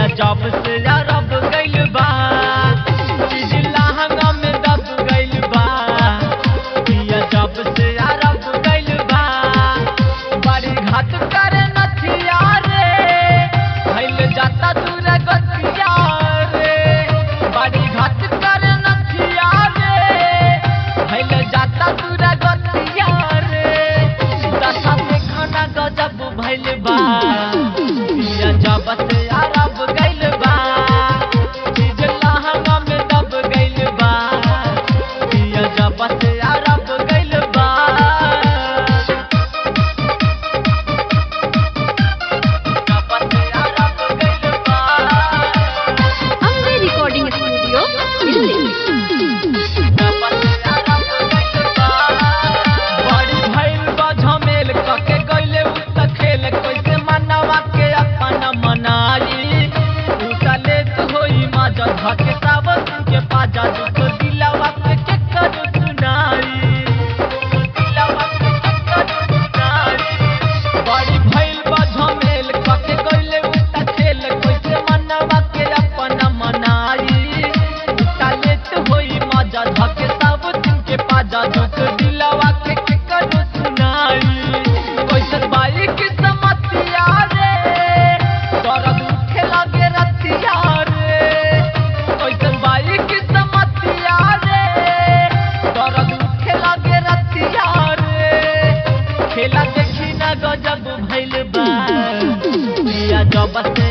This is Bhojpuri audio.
जब से अरब गइल बा चीज लहंगा में दब गइल बा पिया जब से अरब गइल बा बड़ी घाट करे नथिया रे भइल जाता दूर गतिया रे बड़ी घाट करे नथिया रे भइल जाता दूर गतिया रे दशा में खाना गजब भइल बा पिया जब से अरब गइल बा चीज लहंगा में दब गइल बा पिया जब से अरब गइल बा जब से अरब गइल बा अम्बे रिकॉर्डिंग स्टूडियो दिल्ली। जब से अरब गइल बा बड़ी भइल बा झमेल कके गइले उ त खेल कैसे मनवा के अपन मनाई उतले तो होई माजा धके सावन के पाजा दुख दिलवा के कर सुनाई दिलवा के कर सुनाई बड़ी भइल बा झमेल कके गइले उ त खेल कैसे मनवा के अपन मनाई उतले तो होई माजा धके सावन के पाजा दुख दिलवा के कर सुनाई कैसे बाई की समतिया रे दर्द उठे लगे रतिया रे कैसे बाई की समतिया रे दर्द उठे लगे रतिया रे खेला देखी ना गजब भइल बा पिया जब से